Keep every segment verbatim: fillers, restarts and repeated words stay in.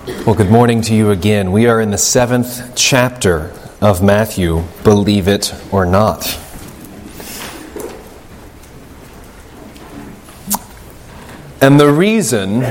Well, good morning to you again. We are in the seventh chapter of Matthew, believe it or not. And the reason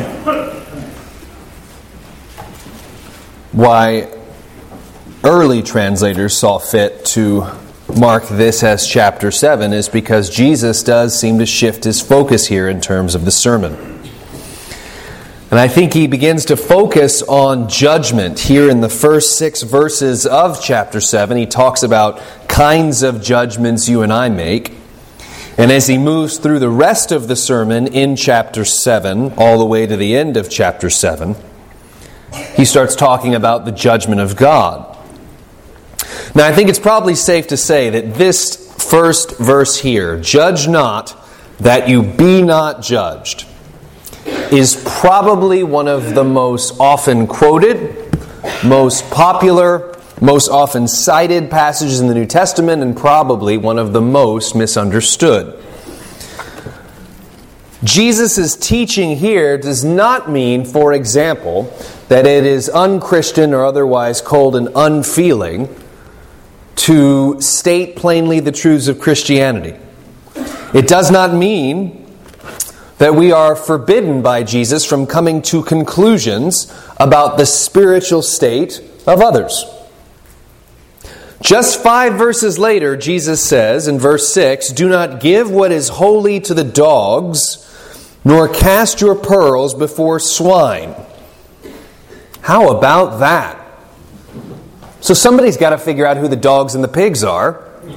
why early translators saw fit to mark this as chapter seven is because Jesus does seem to shift his focus here in terms of the sermon. And I think he begins to focus on judgment. Here in the first six verses of chapter seven, he talks about kinds of judgments you and I make. And as he moves through the rest of the sermon in chapter seven, all the way to the end of chapter seven, he starts talking about the judgment of God. Now, I think it's probably safe to say that this first verse here, "Judge not that you be not judged," is probably one of the most often quoted, most popular, most often cited passages in the New Testament, and probably one of the most misunderstood. Jesus' teaching here does not mean, for example, that it is unchristian or otherwise cold and unfeeling to state plainly the truths of Christianity. It does not mean that we are forbidden by Jesus from coming to conclusions about the spiritual state of others. Just five verses later, Jesus says in verse six, "Do not give what is holy to the dogs, nor cast your pearls before swine." How about that? So somebody's got to figure out who the dogs and the pigs are,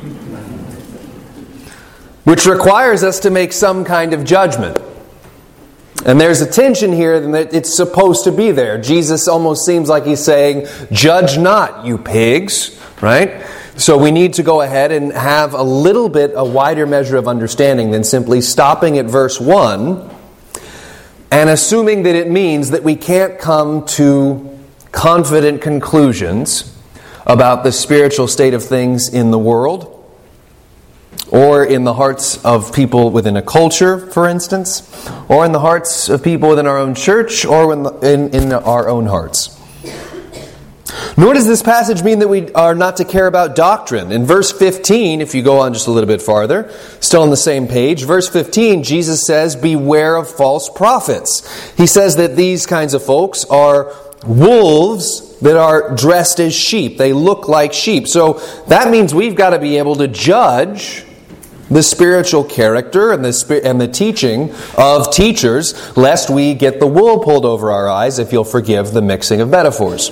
which requires us to make some kind of judgment. And there's a tension here that it's supposed to be there. Jesus almost seems like he's saying, "Judge not, you pigs," right? So we need to go ahead and have a little bit, a wider measure of understanding than simply stopping at verse one and assuming that it means that we can't come to confident conclusions about the spiritual state of things in the world, or in the hearts of people within a culture, for instance, or in the hearts of people within our own church, or in, the, in, in our own hearts. Nor does this passage mean that we are not to care about doctrine. In verse fifteen, if you go on just a little bit farther, still on the same page, verse fifteen, Jesus says, "Beware of false prophets." He says that these kinds of folks are wolves that are dressed as sheep. They look like sheep. So that means we've got to be able to judge the spiritual character and the and the teaching of teachers, lest we get the wool pulled over our eyes, if you'll forgive the mixing of metaphors.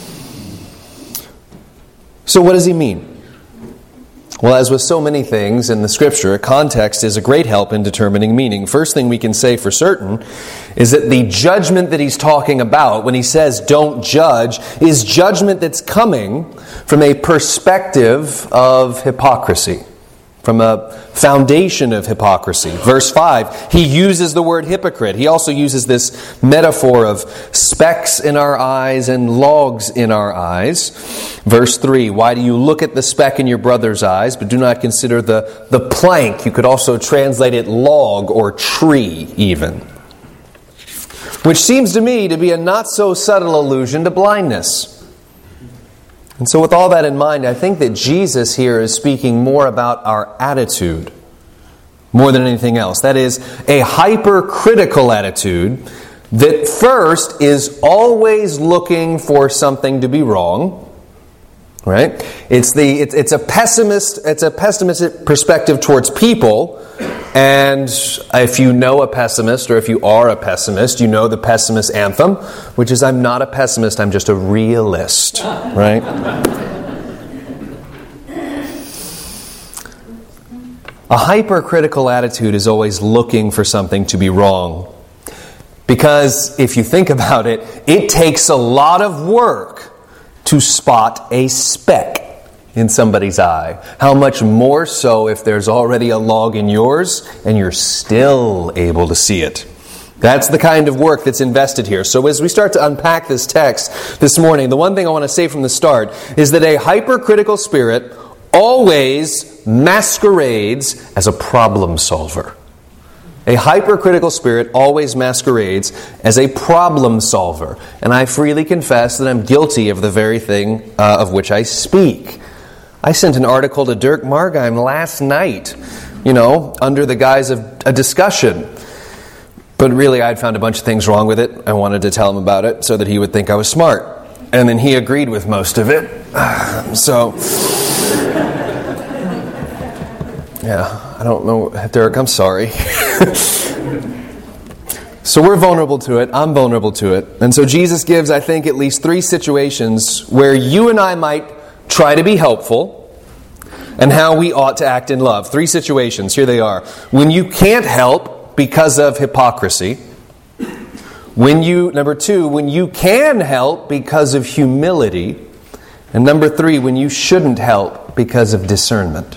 So what does he mean? Well, as with so many things in the Scripture, context is a great help in determining meaning. First thing we can say for certain is that the judgment that he's talking about when he says don't judge is judgment that's coming from a perspective of hypocrisy, from a foundation of hypocrisy. Verse five, he uses the word hypocrite. He also uses this metaphor of specks in our eyes and logs in our eyes. Verse three, why do you look at the speck in your brother's eyes, but do not consider the, the plank? You could also translate it log or tree even. Which seems to me to be a not so subtle allusion to blindness. And so with all that in mind, I think that Jesus here is speaking more about our attitude more than anything else. That is, a hypercritical attitude that first is always looking for something to be wrong. Right? It's the it's, it's a pessimist it's a pessimistic perspective towards people. And if you know a pessimist, or if you are a pessimist, you know the pessimist anthem, which is, "I'm not a pessimist, I'm just a realist." Right? A hypercritical attitude is always looking for something to be wrong. Because if you think about it, it takes a lot of work to spot a speck in somebody's eye. How much more so if there's already a log in yours and you're still able to see it. That's the kind of work that's invested here. So as we start to unpack this text this morning, the one thing I want to say from the start is that a hypercritical spirit always masquerades as a problem solver. A hypercritical spirit always masquerades as a problem solver, and I freely confess that I'm guilty of the very thing uh, of which I speak. I sent an article to Dirk Margheim last night, you know, under the guise of a discussion. But really, I'd found a bunch of things wrong with it. I wanted to tell him about it so that he would think I was smart. And then he agreed with most of it. So, yeah, I don't know, Derek, I'm sorry. So we're vulnerable to it. I'm vulnerable to it. And so Jesus gives, I think, at least three situations where you and I might try to be helpful and how we ought to act in love. Three situations. Here they are. When you can't help because of hypocrisy. When you, number two, when you can help because of humility. And number three, when you shouldn't help because of discernment.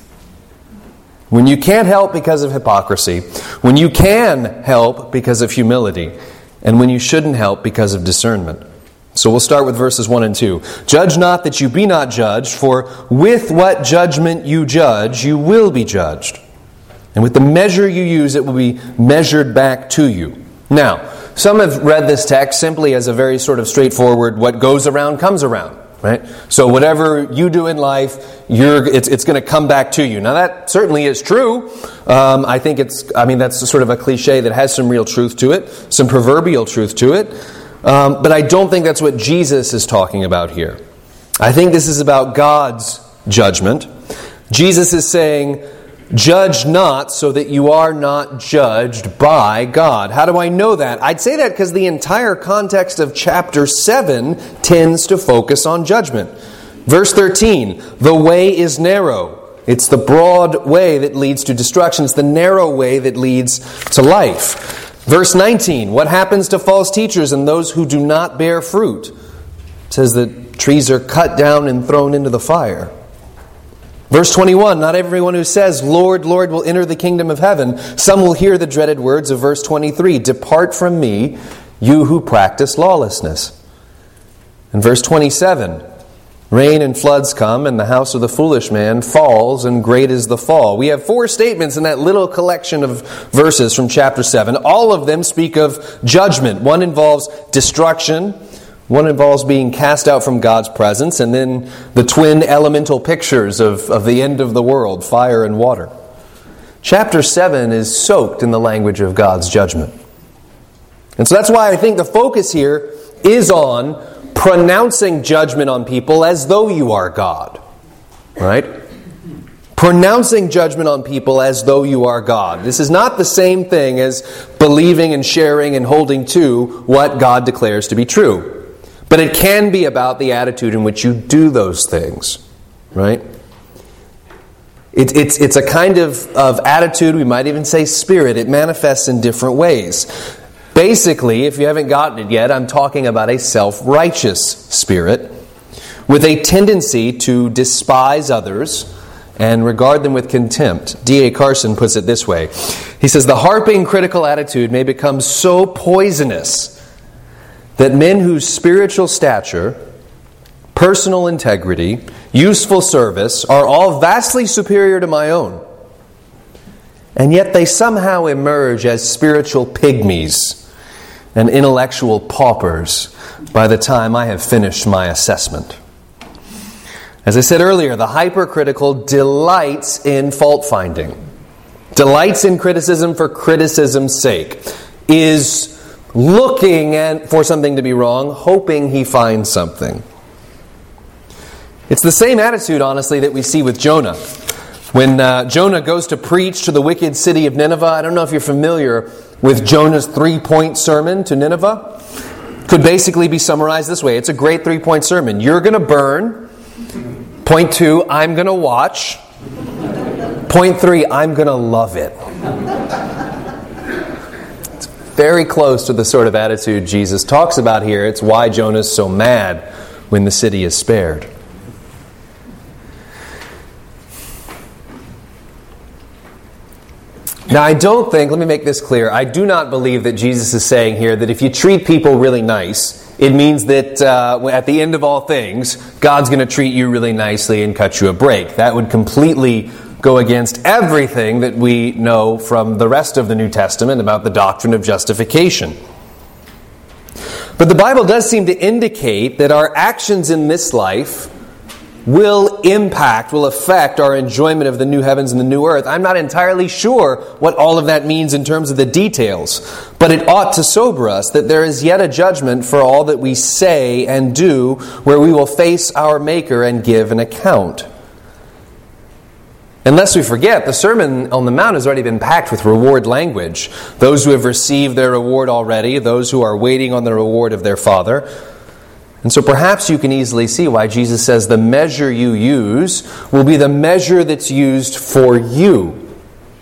When you can't help because of hypocrisy, when you can help because of humility, and when you shouldn't help because of discernment. So we'll start with verses one and two. Judge not that you be not judged, for with what judgment you judge, you will be judged. And with the measure you use, it will be measured back to you. Now, some have read this text simply as a very sort of straightforward, what goes around comes around. Right? So whatever you do in life, you're, it's, it's going to come back to you. Now that certainly is true. Um, I think it's, I mean, that's sort of a cliche that has some real truth to it, some proverbial truth to it. Um, but I don't think that's what Jesus is talking about here. I think this is about God's judgment. Jesus is saying, judge not so that you are not judged by God. How do I know that? I'd say that because the entire context of chapter seven tends to focus on judgment. Verse thirteen, the way is narrow. It's the broad way that leads to destruction. It's the narrow way that leads to life. Verse nineteen, what happens to false teachers and those who do not bear fruit? It says that trees are cut down and thrown into the fire. Verse twenty-one, not everyone who says, Lord, Lord, will enter the kingdom of heaven. Some will hear the dreaded words of verse twenty-three, depart from me, you who practice lawlessness. And verse twenty-seven, rain and floods come, and the house of the foolish man falls, and great is the fall. We have four statements in that little collection of verses from chapter seven. All of them speak of judgment. One involves destruction. One involves being cast out from God's presence, and then the twin elemental pictures of, of the end of the world, fire and water. Chapter seven is soaked in the language of God's judgment. And so that's why I think the focus here is on pronouncing judgment on people as though you are God. Right? Pronouncing judgment on people as though you are God. This is not the same thing as believing and sharing and holding to what God declares to be true. But it can be about the attitude in which you do those things, right? It, it's, it's a kind of, of attitude, we might even say spirit. It manifests in different ways. Basically, if you haven't gotten it yet, I'm talking about a self-righteous spirit with a tendency to despise others and regard them with contempt. D A Carson puts it this way. He says, the harping critical attitude may become so poisonous that men whose spiritual stature, personal integrity, useful service are all vastly superior to my own. And yet they somehow emerge as spiritual pygmies and intellectual paupers by the time I have finished my assessment. As I said earlier, the hypercritical delights in fault-finding, delights in criticism for criticism's sake, is looking at, for something to be wrong, hoping he finds something. It's the same attitude, honestly, that we see with Jonah. When uh, Jonah goes to preach to the wicked city of Nineveh, I don't know if you're familiar with Jonah's three-point sermon to Nineveh. Could basically be summarized this way. It's a great three-point sermon. You're going to burn. Point two, I'm going to watch. Point three, I'm going to love it. Very close to the sort of attitude Jesus talks about here. It's why Jonah's so mad when the city is spared. Now, I don't think, let me make this clear, I do not believe that Jesus is saying here that if you treat people really nice, it means that uh, at the end of all things, God's going to treat you really nicely and cut you a break. That would completely go against everything that we know from the rest of the New Testament about the doctrine of justification. But the Bible does seem to indicate that our actions in this life will impact, will affect our enjoyment of the new heavens and the new earth. I'm not entirely sure what all of that means in terms of the details, but it ought to sober us that there is yet a judgment for all that we say and do, where we will face our Maker and give an account. Unless we forget, the Sermon on the Mount has already been packed with reward language. Those who have received their reward already, those who are waiting on the reward of their Father. And so perhaps you can easily see why Jesus says the measure you use will be the measure that's used for you.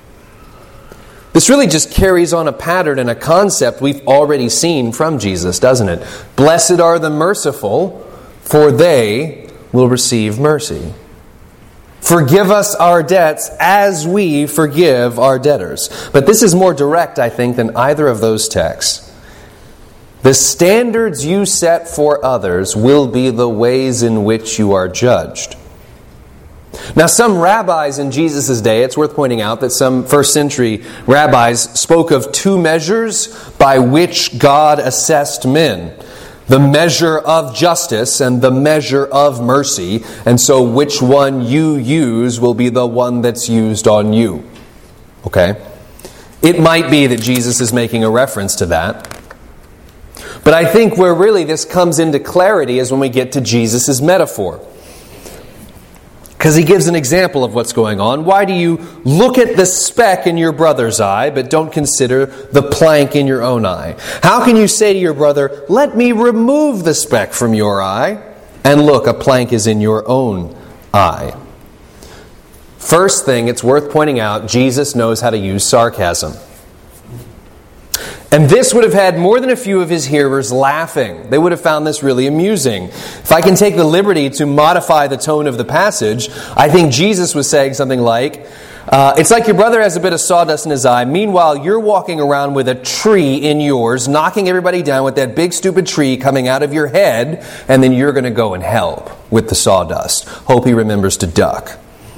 This really just carries on a pattern and a concept we've already seen from Jesus, doesn't it? Blessed are the merciful, for they will receive mercy. Forgive us our debts as we forgive our debtors. But this is more direct, I think, than either of those texts. The standards you set for others will be the ways in which you are judged. Now, some rabbis in Jesus' day, it's worth pointing out that some first century rabbis spoke of two measures by which God assessed men. The measure of justice and the measure of mercy. And so which one you use will be the one that's used on you. Okay? It might be that Jesus is making a reference to that. But I think where really this comes into clarity is when we get to Jesus' metaphor. Because he gives an example of what's going on. Why do you look at the speck in your brother's eye, but don't consider the plank in your own eye? How can you say to your brother, let me remove the speck from your eye, and look, a plank is in your own eye? First thing, it's worth pointing out, Jesus knows how to use sarcasm. And this would have had more than a few of his hearers laughing. They would have found this really amusing. If I can take the liberty to modify the tone of the passage, I think Jesus was saying something like, uh, it's like your brother has a bit of sawdust in his eye. Meanwhile, you're walking around with a tree in yours, knocking everybody down with that big stupid tree coming out of your head, and then you're going to go and help with the sawdust. Hope he remembers to duck.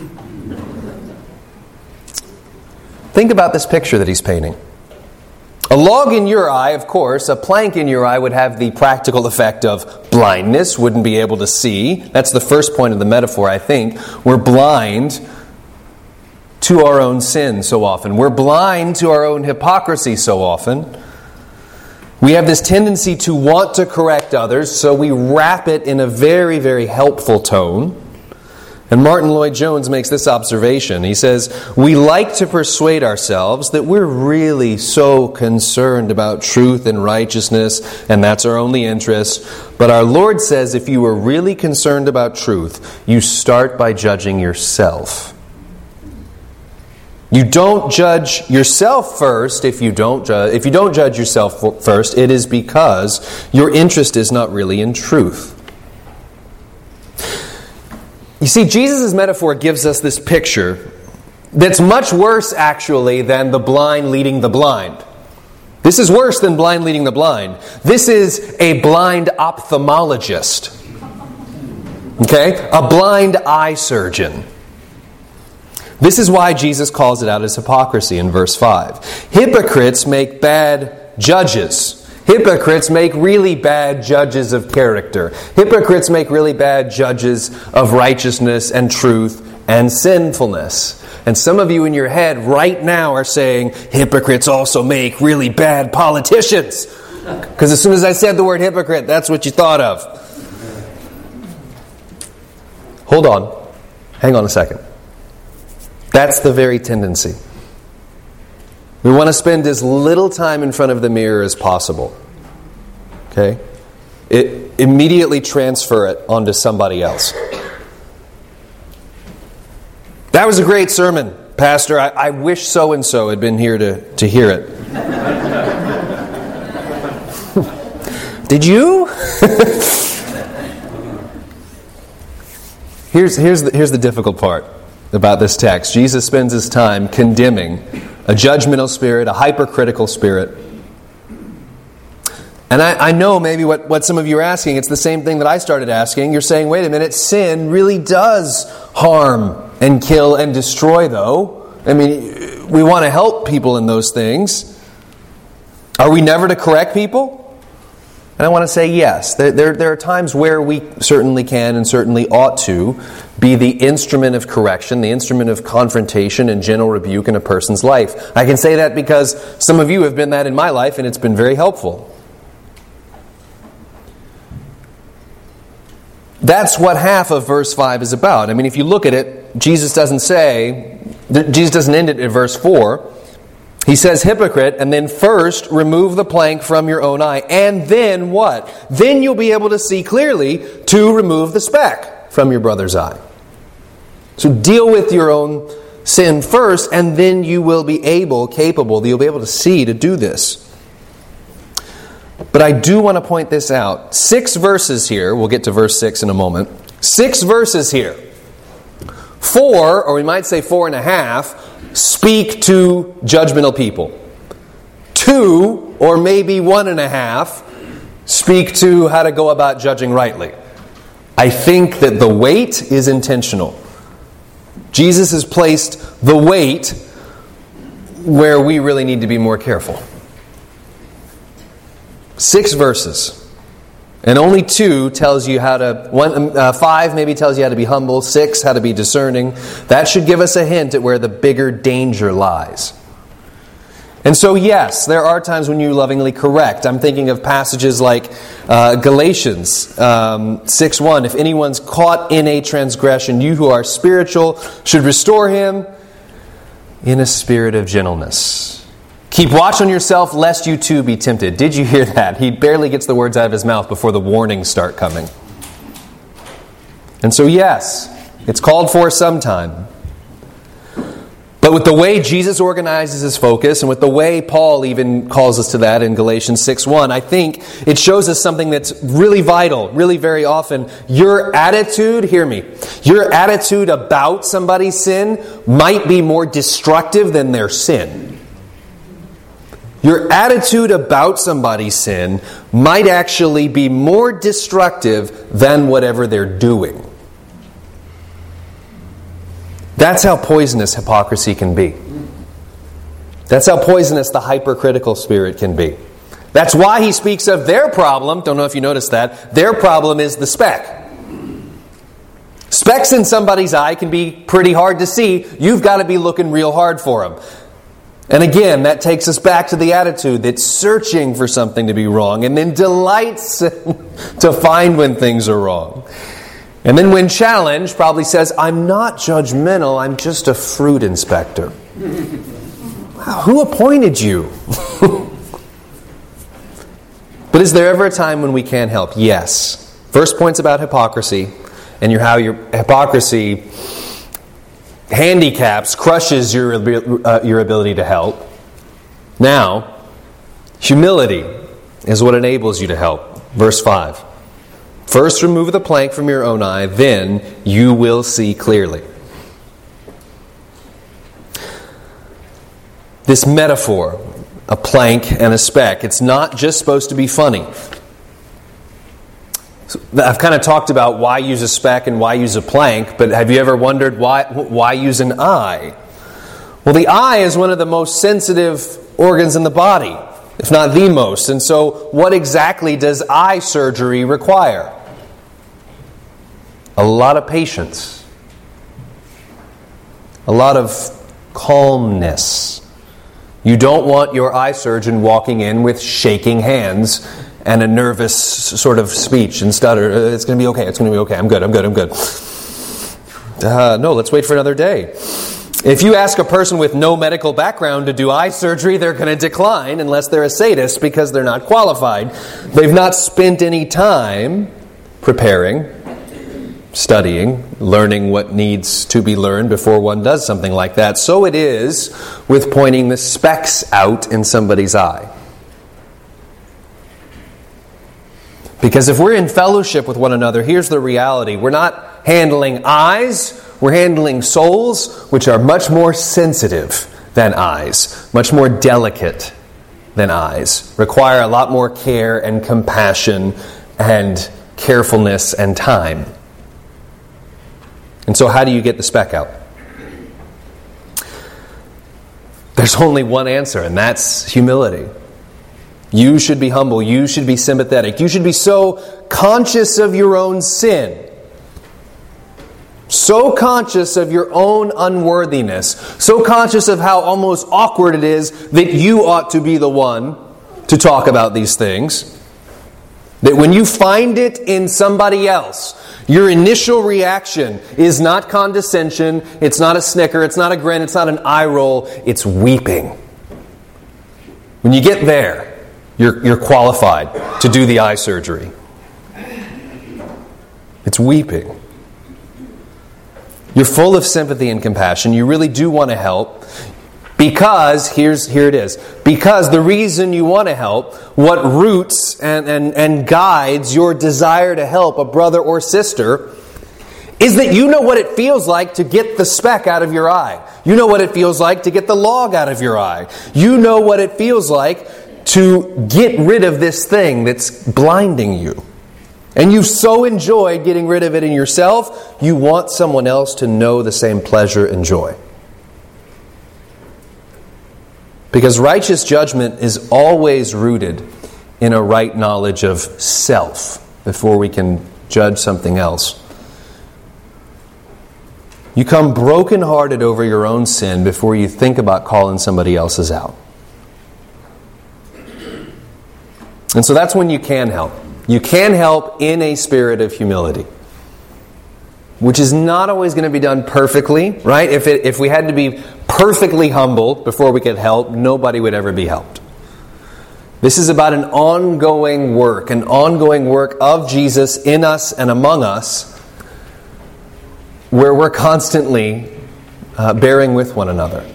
Think about this picture that he's painting. A log in your eye, of course, a plank in your eye would have the practical effect of blindness, wouldn't be able to see. That's the first point of the metaphor, I think. We're blind to our own sin so often. We're blind to our own hypocrisy so often. We have this tendency to want to correct others, so we wrap it in a very, very helpful tone. And Martin Lloyd-Jones makes this observation. He says, we like to persuade ourselves that we're really so concerned about truth and righteousness, and that's our only interest. But our Lord says if you were really concerned about truth, you start by judging yourself. You don't judge yourself first. If you don't ju- if you don't judge yourself first, it is because your interest is not really in truth. You see, Jesus' metaphor gives us this picture that's much worse, actually, than the blind leading the blind. This is worse than blind leading the blind. This is a blind ophthalmologist. Okay? A blind eye surgeon. This is why Jesus calls it out as hypocrisy in verse five. Hypocrites make bad judges. Hypocrites make really bad judges of character. Hypocrites make really bad judges of righteousness and truth and sinfulness. And some of you in your head right now are saying, hypocrites also make really bad politicians. Because as soon as I said the word hypocrite, that's what you thought of. Hold on. Hang on a second. That's the very tendency. We want to spend as little time in front of the mirror as possible. Okay? It, immediately transfer it onto somebody else. That was a great sermon, Pastor. I, I wish so-and-so had been here to, to hear it. Did you? here's, here's, the, here's the difficult part about this text. Jesus spends his time condemning a judgmental spirit, a hypercritical spirit. And I, I know maybe what, what some of you are asking. It's the same thing that I started asking. You're saying, wait a minute, sin really does harm and kill and destroy, though. I mean, we want to help people in those things. Are we never to correct people? And I want to say yes. There, there, there are times where we certainly can and certainly ought to be the instrument of correction, the instrument of confrontation and gentle rebuke in a person's life. I can say that because some of you have been that in my life, and it's been very helpful. That's what half of verse five is about. I mean, if you look at it, Jesus doesn't say, Jesus doesn't end it at verse four. He says, hypocrite, and then first remove the plank from your own eye. And then what? Then you'll be able to see clearly to remove the speck from your brother's eye. So deal with your own sin first, and then you will be able, capable, you'll be able to see to do this. But I do want to point this out. Six verses here, we'll get to verse six in a moment. Six verses here. Four, or we might say four and a half, speak to judgmental people. Two, or maybe one and a half, speak to how to go about judging rightly. I think that the weight is intentional. Jesus has placed the weight where we really need to be more careful. Six verses. And only two tells you how to, one, uh, five maybe tells you how to be humble, six how to be discerning. That should give us a hint at where the bigger danger lies. And so yes, there are times when you lovingly correct. I'm thinking of passages like uh, Galatians um, six one. If anyone's caught in a transgression, you who are spiritual should restore him in a spirit of gentleness. Keep watch on yourself, lest you too be tempted. Did you hear that? He barely gets the words out of his mouth before the warnings start coming. And so yes, it's called for sometime. But with the way Jesus organizes his focus, and with the way Paul even calls us to that in Galatians six one, I think it shows us something that's really vital, really very often. Your attitude, hear me, your attitude about somebody's sin might be more destructive than their sin. Your attitude about somebody's sin might actually be more destructive than whatever they're doing. That's how poisonous hypocrisy can be. That's how poisonous the hypercritical spirit can be. That's why he speaks of their problem. Don't know if you noticed that. Their problem is the speck. Specks in somebody's eye can be pretty hard to see. You've got to be looking real hard for them. And again, that takes us back to the attitude that's searching for something to be wrong and then delights to find when things are wrong. And then when challenged, probably says, I'm not judgmental, I'm just a fruit inspector. Wow, who appointed you? But is there ever a time when we can't help? Yes. First point's about hypocrisy, and your, how your hypocrisy handicaps, crushes your, uh, your ability to help. Now, humility is what enables you to help. Verse five. First remove the plank from your own eye, then you will see clearly. This metaphor, a plank and a speck, it's not just supposed to be funny. I've kind of talked about why use a speck and why use a plank, but have you ever wondered why why use an eye? Well, the eye is one of the most sensitive organs in the body, if not the most. And so what exactly does eye surgery require? A lot of patience. A lot of calmness. You don't want your eye surgeon walking in with shaking hands and a nervous sort of speech and stutter. It's going to be okay. It's going to be okay. I'm good. I'm good. I'm good. Uh, no, let's wait for another day. If you ask a person with no medical background to do eye surgery, they're going to decline unless they're a sadist because they're not qualified. They've not spent any time preparing, studying, learning what needs to be learned before one does something like that. So it is with pointing the specks out in somebody's eye. Because if we're in fellowship with one another, here's the reality. We're not handling eyes, we're handling souls, which are much more sensitive than eyes, much more delicate. than eyes, require a lot more care and compassion and carefulness and time. And so how do you get the speck out? There's only one answer, and that's humility. You should be humble. You should be sympathetic. You should be so conscious of your own sin, so conscious of your own unworthiness, so conscious of how almost awkward it is that you ought to be the one to talk about these things, that when you find it in somebody else, your initial reaction is not condescension, it's not a snicker, it's not a grin, it's not an eye roll, it's weeping. When you get there, you're, you're qualified to do the eye surgery. It's weeping. You're full of sympathy and compassion. You really do want to help. Because, here's here it is, because the reason you want to help, what roots and, and, and guides your desire to help a brother or sister, is that you know what it feels like to get the speck out of your eye. You know what it feels like to get the log out of your eye. You know what it feels like to get rid of this thing that's blinding you. And you've so enjoyed getting rid of it in yourself, you want someone else to know the same pleasure and joy. Because righteous judgment is always rooted in a right knowledge of self before we can judge something else. You come brokenhearted over your own sin before you think about calling somebody else's out. And so that's when you can help. You can help in a spirit of humility, which is not always going to be done perfectly, right? If it, if we had to be perfectly humble before we could help, nobody would ever be helped. This is about an ongoing work, an ongoing work of Jesus in us and among us, where we're constantly uh, bearing with one another.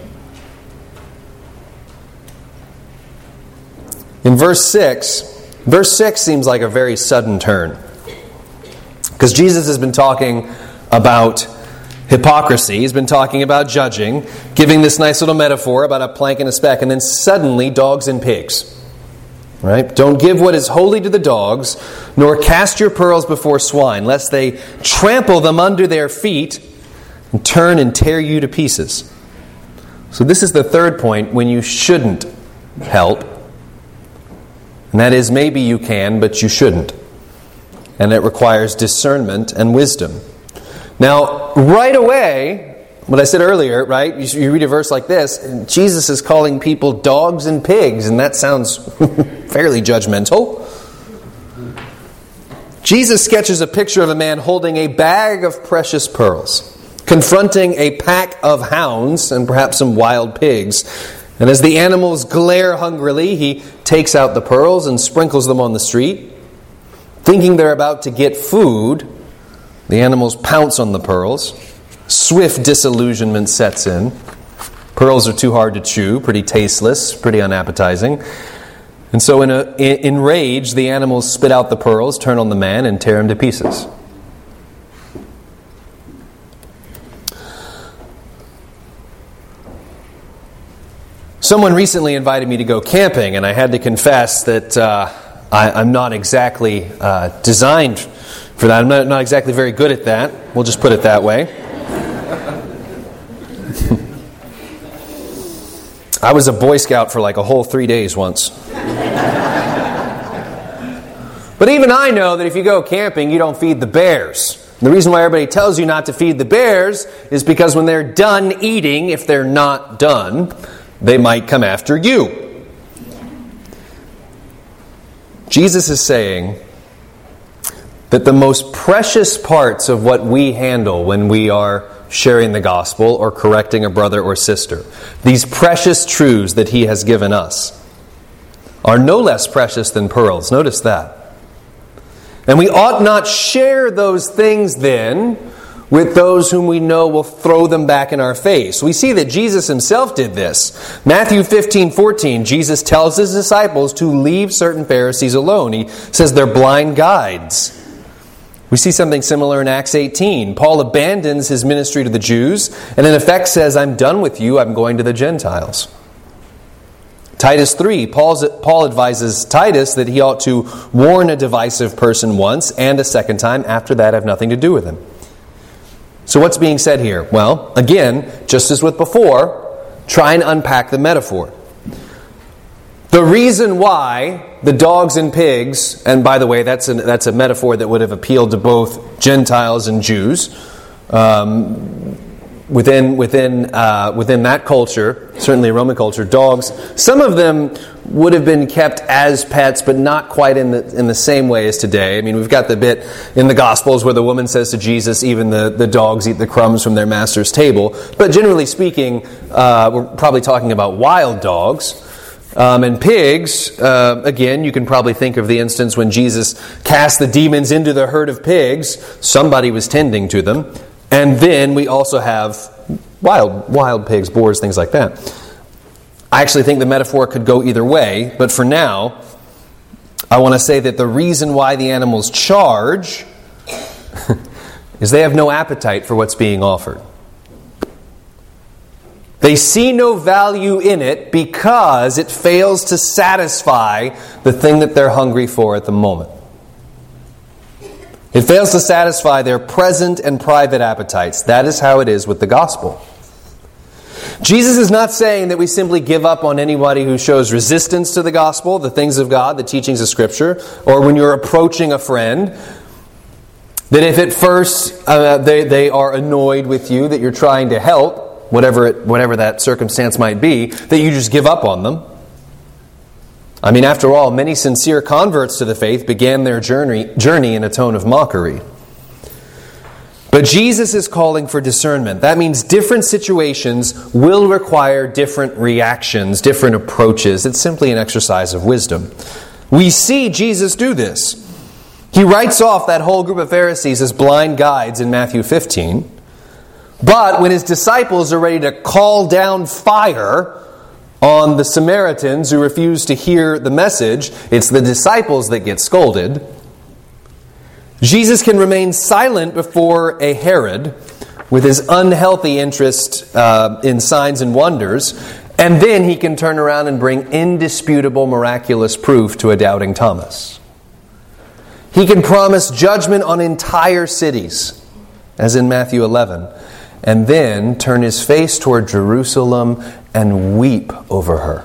In verse six, verse six seems like a very sudden turn, because Jesus has been talking about hypocrisy. He's been talking about judging, giving this nice little metaphor about a plank and a speck, and then suddenly dogs and pigs. Right? Don't give what is holy to the dogs, nor cast your pearls before swine, lest they trample them under their feet and turn and tear you to pieces. So this is the third point when you shouldn't help. And that is, maybe you can, but you shouldn't. And it requires discernment and wisdom. Now, right away, what I said earlier, right? You, you read a verse like this, and Jesus is calling people dogs and pigs, and that sounds fairly judgmental. Jesus sketches a picture of a man holding a bag of precious pearls, confronting a pack of hounds and perhaps some wild pigs. And as the animals glare hungrily, he takes out the pearls and sprinkles them on the street. Thinking they're about to get food, the animals pounce on the pearls. Swift disillusionment sets in. Pearls are too hard to chew, pretty tasteless, pretty unappetizing. And so in a in rage, the animals spit out the pearls, turn on the man, and tear him to pieces. Someone recently invited me to go camping, and I had to confess that uh, I, I'm not exactly uh, designed for that. I'm not, not exactly very good at that. We'll just put it that way. I was a Boy Scout for like a whole three days once. But even I know that if you go camping, you don't feed the bears. The reason why everybody tells you not to feed the bears is because when they're done eating, if they're not done, they might come after you. Jesus is saying that the most precious parts of what we handle when we are sharing the gospel or correcting a brother or sister, these precious truths that he has given us, are no less precious than pearls. Notice that. And we ought not share those things then with those whom we know will throw them back in our face. We see that Jesus himself did this. Matthew fifteen fourteen, Jesus tells his disciples to leave certain Pharisees alone. He says they're blind guides. We see something similar in Acts eighteen. Paul abandons his ministry to the Jews and in effect says, I'm done with you, I'm going to the Gentiles. Titus three, Paul's, Paul advises Titus that he ought to warn a divisive person once and a second time. After that, have nothing to do with him. So what's being said here? Well, again, just as with before, try and unpack the metaphor. The reason why the dogs and pigs, and by the way, that's a, that's a metaphor that would have appealed to both Gentiles and Jews, um, within within uh, within that culture, certainly Roman culture, dogs, some of them would have been kept as pets, but not quite in the in the same way as today. I mean, we've got the bit in the Gospels where the woman says to Jesus, even the, the dogs eat the crumbs from their master's table. But generally speaking, uh, we're probably talking about wild dogs. Um, and pigs, uh, again, you can probably think of the instance when Jesus cast the demons into the herd of pigs. Somebody was tending to them. And then we also have wild wild pigs, boars, things like that. I actually think the metaphor could go either way, but for now, I want to say that the reason why the animals charge is they have no appetite for what's being offered. They see no value in it because it fails to satisfy the thing that they're hungry for at the moment. It fails to satisfy their present and private appetites. That is how it is with the gospel. Jesus is not saying that we simply give up on anybody who shows resistance to the gospel, the things of God, the teachings of Scripture, or when you're approaching a friend, that if at first uh, they, they are annoyed with you, that you're trying to help, whatever it, whatever that circumstance might be, that you just give up on them. I mean, after all, many sincere converts to the faith began their journey, journey in a tone of mockery. But Jesus is calling for discernment. That means different situations will require different reactions, different approaches. It's simply an exercise of wisdom. We see Jesus do this. He writes off that whole group of Pharisees as blind guides in Matthew fifteen. But when his disciples are ready to call down fire on the Samaritans who refuse to hear the message, it's the disciples that get scolded. Jesus can remain silent before a Herod with his unhealthy interest uh, in signs and wonders, and then he can turn around and bring indisputable miraculous proof to a doubting Thomas. He can promise judgment on entire cities, as in Matthew eleven, and then turn his face toward Jerusalem and weep over her.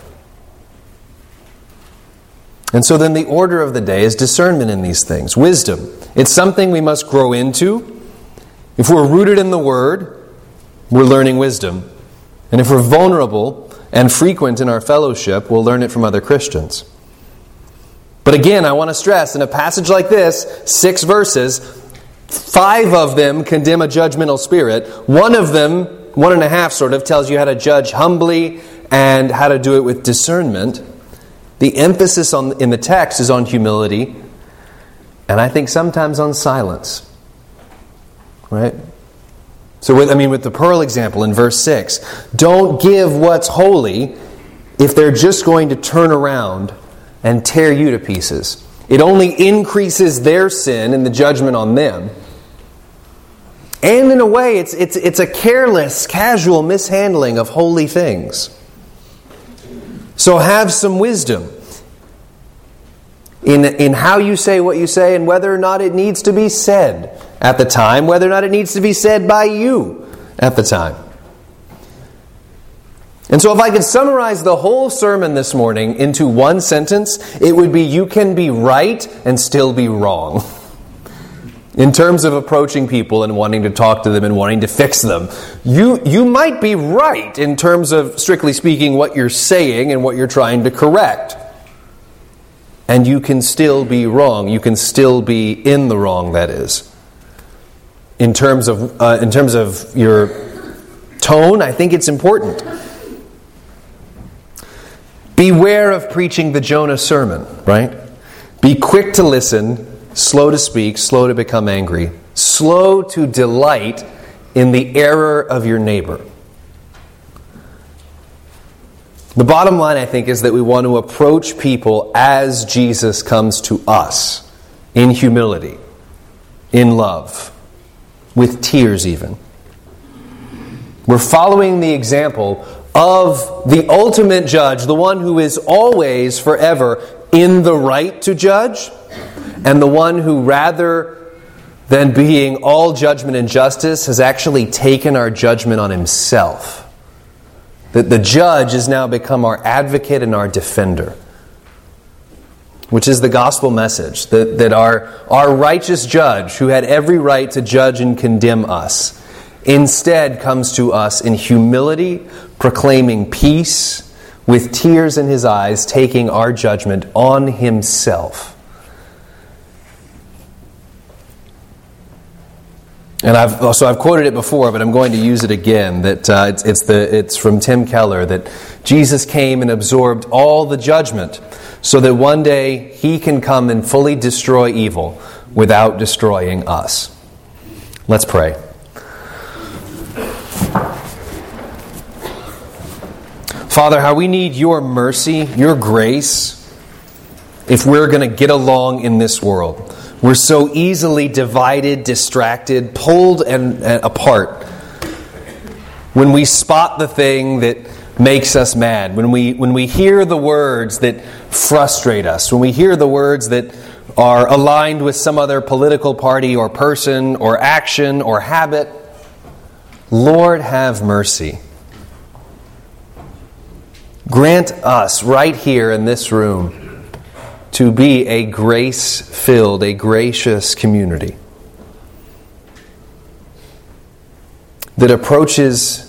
And so then the order of the day is discernment in these things. Wisdom. It's something we must grow into. If we're rooted in the Word, we're learning wisdom. And if we're vulnerable and frequent in our fellowship, we'll learn it from other Christians. But again, I want to stress, in a passage like this, six verses, five of them condemn a judgmental spirit. One of them, one and a half sort of, tells you how to judge humbly and how to do it with discernment. The emphasis on in the text is on humility, and I think sometimes on silence. Right? So, with, I mean, with the pearl example in verse six, don't give what's holy if they're just going to turn around and tear you to pieces. It only increases their sin and the judgment on them. And in a way, it's it's it's a careless, casual mishandling of holy things. So have some wisdom in, in how you say what you say and whether or not it needs to be said at the time, whether or not it needs to be said by you at the time. And so if I could summarize the whole sermon this morning into one sentence, it would be, you can be right and still be wrong. In terms of approaching people and wanting to talk to them and wanting to fix them. You, you might be right in terms of, strictly speaking, what you're saying and what you're trying to correct. And you can still be wrong. You can still be in the wrong, that is. In terms of, uh, in terms of your tone, I think it's important. Beware of preaching the Jonah sermon, right? Be quick to listen, slow to speak, slow to become angry, slow to delight in the error of your neighbor. The bottom line, I think, is that we want to approach people as Jesus comes to us, in humility, in love, with tears even. We're following the example of the ultimate judge, the one who is always, forever, in the right to judge, and the one who, rather than being all judgment and justice, has actually taken our judgment on himself. That the judge has now become our advocate and our defender, which is the gospel message, that, that our, our righteous judge, who had every right to judge and condemn us, instead comes to us in humility, proclaiming peace, with tears in his eyes, taking our judgment on himself. And I've so I've quoted it before, but I'm going to use it again. That uh, it's, it's the it's from Tim Keller that Jesus came and absorbed all the judgment, so that one day he can come and fully destroy evil without destroying us. Let's pray. Father, how we need your mercy, your grace, if we're going to get along in this world. We're so easily divided, distracted, pulled and, and apart. When we spot the thing that makes us mad, when we when we hear the words that frustrate us, when we hear the words that are aligned with some other political party or person or action or habit, Lord, have mercy. Grant us right here in this room to be a grace-filled, a gracious community that approaches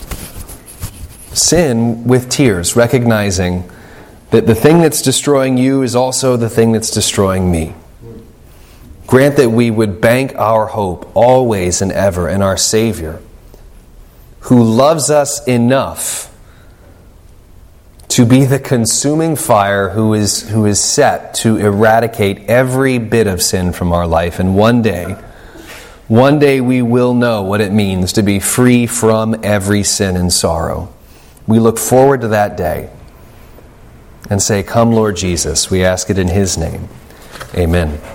sin with tears, recognizing that the thing that's destroying you is also the thing that's destroying me. Grant that we would bank our hope always and ever in our Savior, who loves us enough to be the consuming fire who is who is set to eradicate every bit of sin from our life. And one day, one day we will know what it means to be free from every sin and sorrow. We look forward to that day and say, "Come, Lord Jesus." We ask it in His name. Amen.